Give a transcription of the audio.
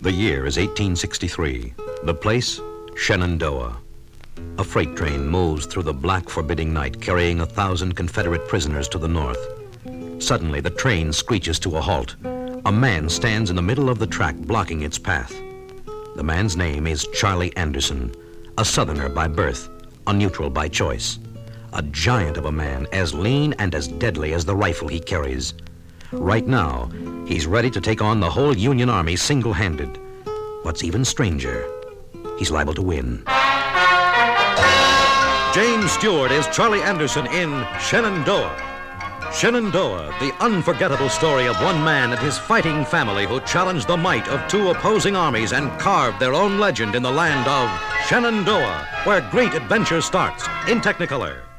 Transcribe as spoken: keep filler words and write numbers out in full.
The year is eighteen sixty-three. The place, Shenandoah. A freight train moves through the black, forbidding night, carrying a thousand Confederate prisoners to the north. Suddenly, the train screeches to a halt. A man stands in the middle of the track, blocking its path. The man's name is Charlie Anderson, a Southerner by birth, a neutral by choice. A giant of a man, as lean and as deadly as the rifle he carries. Right now, he's ready to take on the whole Union Army single-handed. What's even stranger, he's liable to win. James Stewart is Charlie Anderson in Shenandoah. Shenandoah, the unforgettable story of one man and his fighting family who challenged the might of two opposing armies and carved their own legend in the land of Shenandoah, where great adventure starts in Technicolor.